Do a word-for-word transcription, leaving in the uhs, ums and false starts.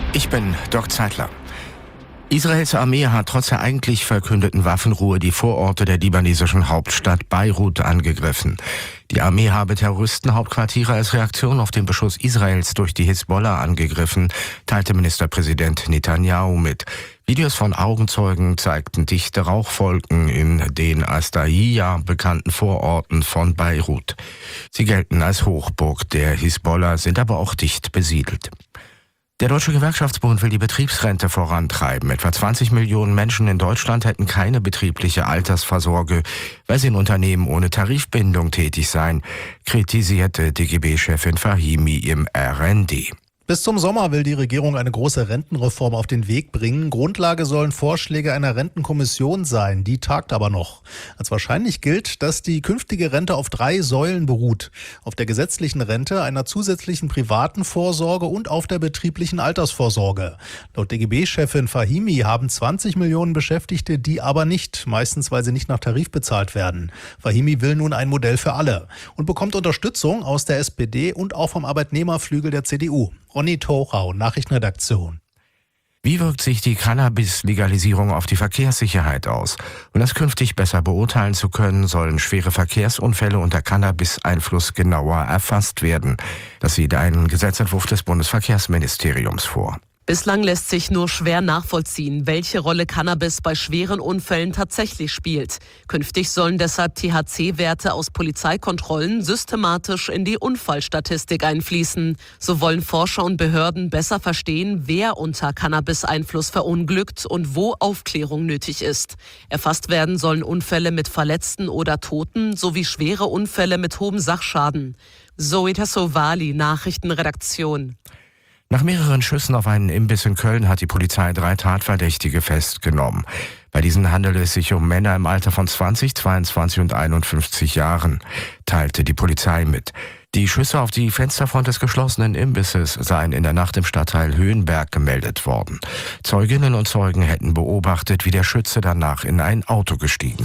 Ich bin Doc Zeitler. Israels Armee hat trotz der eigentlich verkündeten Waffenruhe die Vororte der libanesischen Hauptstadt Beirut angegriffen. Die Armee habe Terroristenhauptquartiere als Reaktion auf den Beschuss Israels durch die Hisbollah angegriffen, teilte Ministerpräsident Netanyahu mit. Videos von Augenzeugen zeigten dichte Rauchwolken in den als Dahiya bekannten Vororten von Beirut. Sie gelten als Hochburg der Hisbollah, sind aber auch dicht besiedelt. Der Deutsche Gewerkschaftsbund will die Betriebsrente vorantreiben. Etwa zwanzig Millionen Menschen in Deutschland hätten keine betriebliche Altersvorsorge, weil sie in Unternehmen ohne Tarifbindung tätig seien, kritisierte D G B-Chefin Fahimi im R N D. Bis zum Sommer will die Regierung eine große Rentenreform auf den Weg bringen. Grundlage sollen Vorschläge einer Rentenkommission sein. Die tagt aber noch. Als wahrscheinlich gilt, dass die künftige Rente auf drei Säulen beruht. Auf der gesetzlichen Rente, einer zusätzlichen privaten Vorsorge und auf der betrieblichen Altersvorsorge. Laut D G B-Chefin Fahimi haben zwanzig Millionen Beschäftigte die aber nicht. Meistens, weil sie nicht nach Tarif bezahlt werden. Fahimi will nun ein Modell für alle und bekommt Unterstützung aus der S P D und auch vom Arbeitnehmerflügel der C D U. Ronny Torau, Nachrichtenredaktion. Wie wirkt sich die Cannabis-Legalisierung auf die Verkehrssicherheit aus? Um das künftig besser beurteilen zu können, sollen schwere Verkehrsunfälle unter Cannabis-Einfluss genauer erfasst werden. Das sieht ein Gesetzentwurf des Bundesverkehrsministeriums vor. Bislang lässt sich nur schwer nachvollziehen, welche Rolle Cannabis bei schweren Unfällen tatsächlich spielt. Künftig sollen deshalb T H C-Werte aus Polizeikontrollen systematisch in die Unfallstatistik einfließen. So wollen Forscher und Behörden besser verstehen, wer unter Cannabis-Einfluss verunglückt und wo Aufklärung nötig ist. Erfasst werden sollen Unfälle mit Verletzten oder Toten sowie schwere Unfälle mit hohem Sachschaden. Zoe Tassovali, Nachrichtenredaktion. Nach mehreren Schüssen auf einen Imbiss in Köln hat die Polizei drei Tatverdächtige festgenommen. Bei diesen handelt es sich um Männer im Alter von zwanzig, zweiundzwanzig und einundfünfzig Jahren, teilte die Polizei mit. Die Schüsse auf die Fensterfront des geschlossenen Imbisses seien in der Nacht im Stadtteil Höhenberg gemeldet worden. Zeuginnen und Zeugen hätten beobachtet, wie der Schütze danach in ein Auto gestiegen